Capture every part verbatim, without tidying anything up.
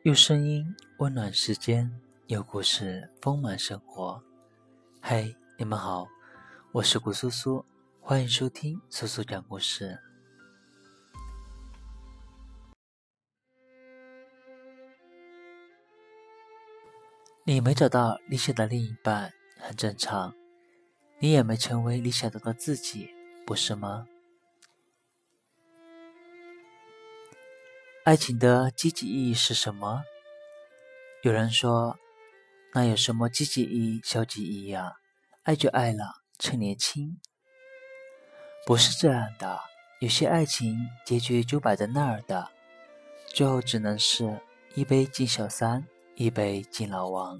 用声音温暖时间，有故事丰满生活。嘿，你们好，我是古苏苏，欢迎收听苏苏讲故事。你没找到理想的另一半很正常，你也没成为理想中的自己，不是吗？爱情的积极意义是什么？有人说，那有什么积极意义、消极意义啊？爱就爱了，趁年轻。不是这样的，有些爱情结局就摆在那儿的，最后只能是一杯敬小三，一杯敬老王。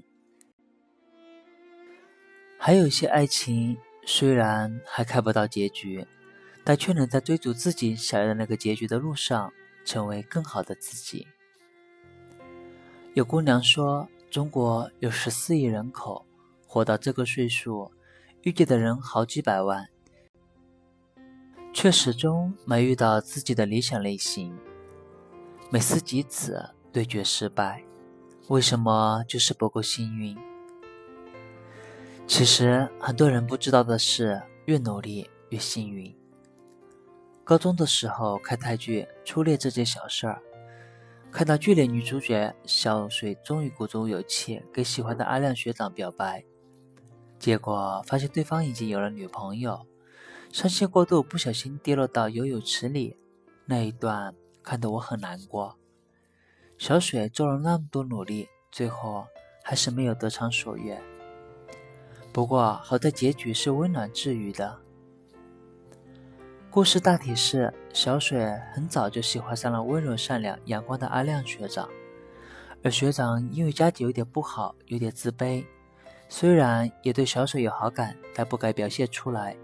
还有一些爱情虽然还看不到结局，但却能在追逐自己想要的那个结局的路上成为更好的自己。有姑娘说，中国有十四亿人口，活到这个岁数，遇见的人好几百万，却始终没遇到自己的理想类型。每思及此，对决失败，为什么就是不够幸运？其实很多人不知道的是，越努力越幸运。高中的时候看台剧《初恋这件小事儿》，看到剧里女主角小水终于鼓足勇气给喜欢的阿亮学长表白，结果发现对方已经有了女朋友，伤心过度不小心跌落到游泳池里，那一段看得我很难过。小水做了那么多努力，最后还是没有得偿所愿。不过好在结局是温暖治愈的。故事大体是，小水很早就喜欢上了温柔善良阳光的阿亮学长，而学长因为家境有点不好，有点自卑，虽然也对小水有好感，但不该表现出来。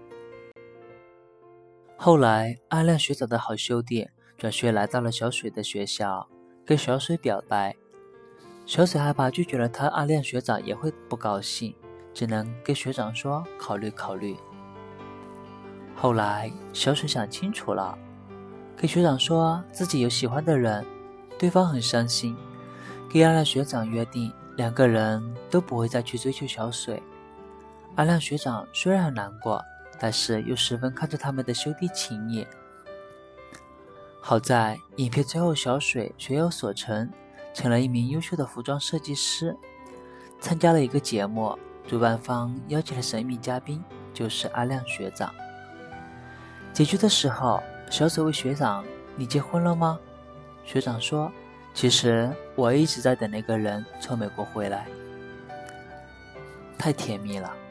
后来阿亮学长的好兄弟转学来到了小水的学校，跟小水表白，小水害怕拒绝了他，阿亮学长也会不高兴，只能跟学长说考虑考虑。后来小水想清楚了，跟学长说自己有喜欢的人，对方很伤心，跟阿亮学长约定两个人都不会再去追求小水。阿亮学长虽然很难过，但是又十分看重他们的兄弟情谊。好在影片最后小水学有所成，成了一名优秀的服装设计师，参加了一个节目，主办方邀请了神秘嘉宾，就是阿亮学长。结局的时候，小水问学长，你结婚了吗？学长说，其实我一直在等那个人从美国回来。太甜蜜了。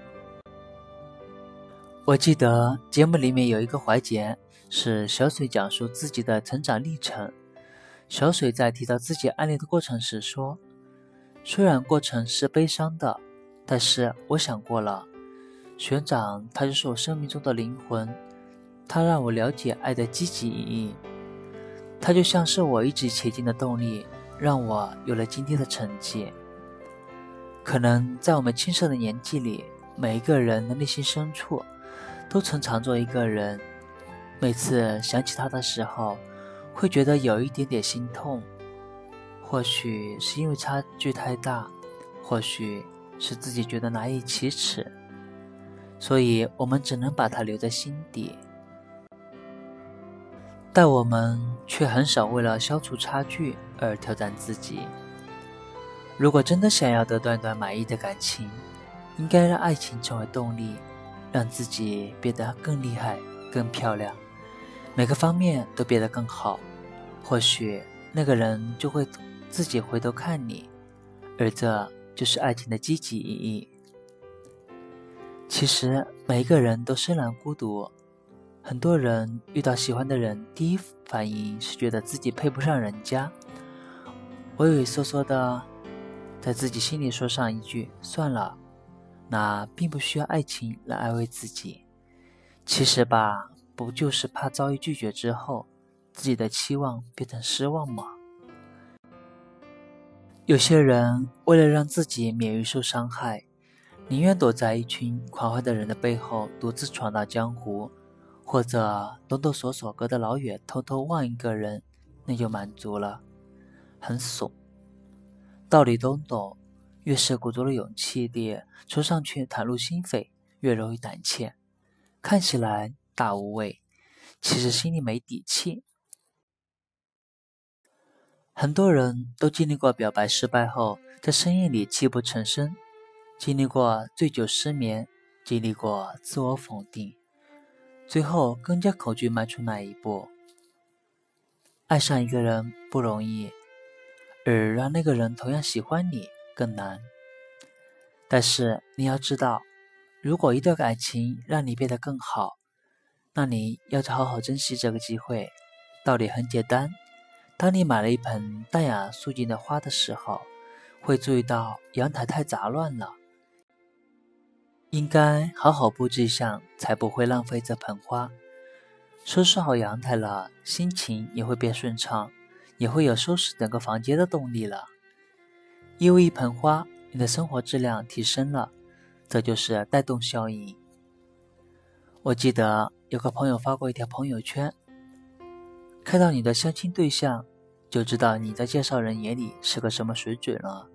我记得节目里面有一个环节是小水讲述自己的成长历程。小水在提到自己暗恋的过程时说，虽然过程是悲伤的，但是我想过了，学长他就是我生命中的灵魂，他让我了解爱的积极意义，他就像是我一直前进的动力，让我有了今天的成绩。可能在我们青涩的年纪里，每一个人的内心深处都曾藏着一个人，每次想起他的时候，会觉得有一点点心痛，或许是因为差距太大，或许是自己觉得难以启齿，所以我们只能把它留在心底。但我们却很少为了消除差距而挑战自己。如果真的想要得到一段满意的感情，应该让爱情成为动力，让自己变得更厉害、更漂亮，每个方面都变得更好，或许那个人就会自己回头看你，而这就是爱情的积极意义。其实每一个人都深染孤独，很多人遇到喜欢的人，第一反应是觉得自己配不上人家，畏畏缩缩的在自己心里说上一句算了，那并不需要爱情来安慰自己。其实吧，不就是怕遭遇拒绝之后，自己的期望变成失望吗？有些人为了让自己免于受伤害，宁愿躲在一群狂欢的人的背后独自闯荡江湖，或者抖抖索索隔得老远偷偷望一个人，那就满足了，很怂。 道理都懂，越是鼓足了勇气地冲上去袒露心扉，越容易胆怯。看起来大无畏，其实心里没底气。很多人都经历过表白失败后在深夜里泣不成声，经历过醉酒失眠，经历过自我否定，最后更加恐惧迈出那一步。爱上一个人不容易，而让那个人同样喜欢你更难。但是你要知道，如果一段感情让你变得更好，那你要好好珍惜这个机会。道理很简单，当你买了一盆淡雅素净的花的时候，会注意到阳台太杂乱了，应该好好布置一下，才不会浪费这盆花。收拾好阳台了，心情也会变顺畅，也会有收拾整个房间的动力了。因为一盆花，你的生活质量提升了，这就是带动效应。我记得有个朋友发过一条朋友圈，看到你的相亲对象，就知道你在介绍人眼里是个什么水准了。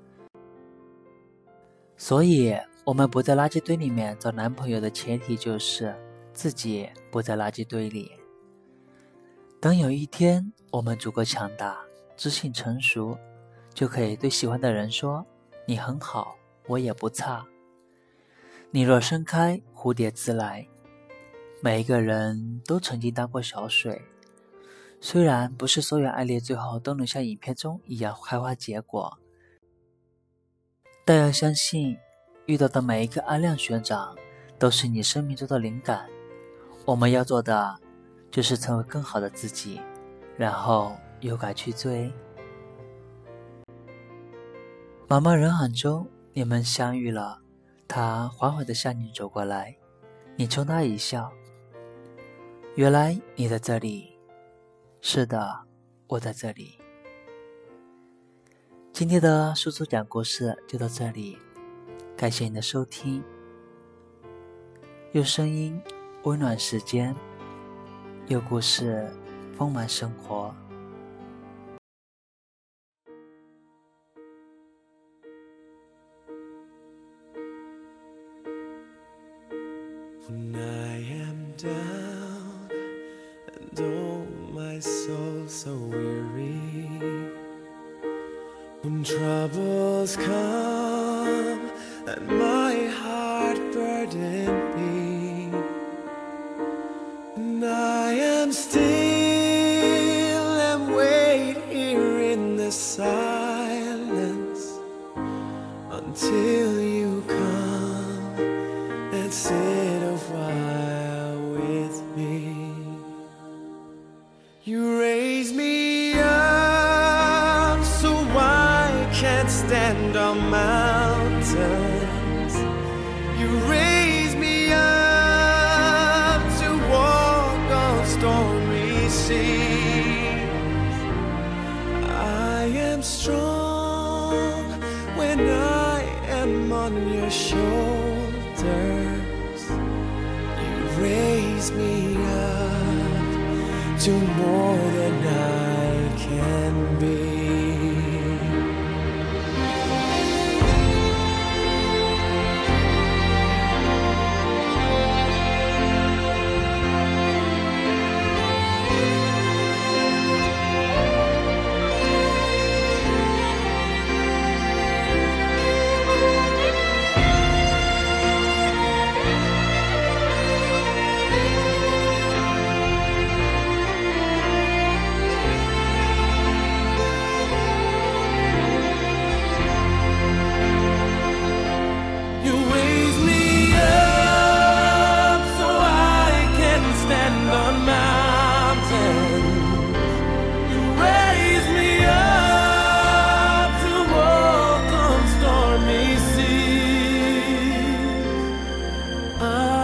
所以我们不在垃圾堆里面找男朋友的前提就是自己不在垃圾堆里。等有一天我们足够强大，知性成熟，就可以对喜欢的人说，你很好，我也不差。你若盛开，蝴蝶自来。每一个人都曾经当过小水，虽然不是所有爱恋最后都能像影片中一样开花结果，但要相信遇到的每一个阿亮学长都是你生命中的灵感。我们要做的就是成为更好的自己，然后勇敢去追。茫茫人海中你们相遇了，他缓缓地向你走过来，你冲他一笑，原来你在这里。是的，我在这里。今天的叔叔讲故事就到这里，感谢你的收听。用声音温暖时间，用故事丰满生活。 When I am down and oh my soul so weary, when troubles come and my heart burden me, and I am still and wait here in the silence until you come and sit a while with me. You raise me up so I can't stand on mountains. You raise me up to walk on stormy seas. I am strong when I am on your shoulders. You raise me up to more than I can be.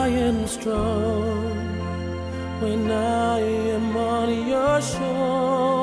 Strong when I am on your shoulders.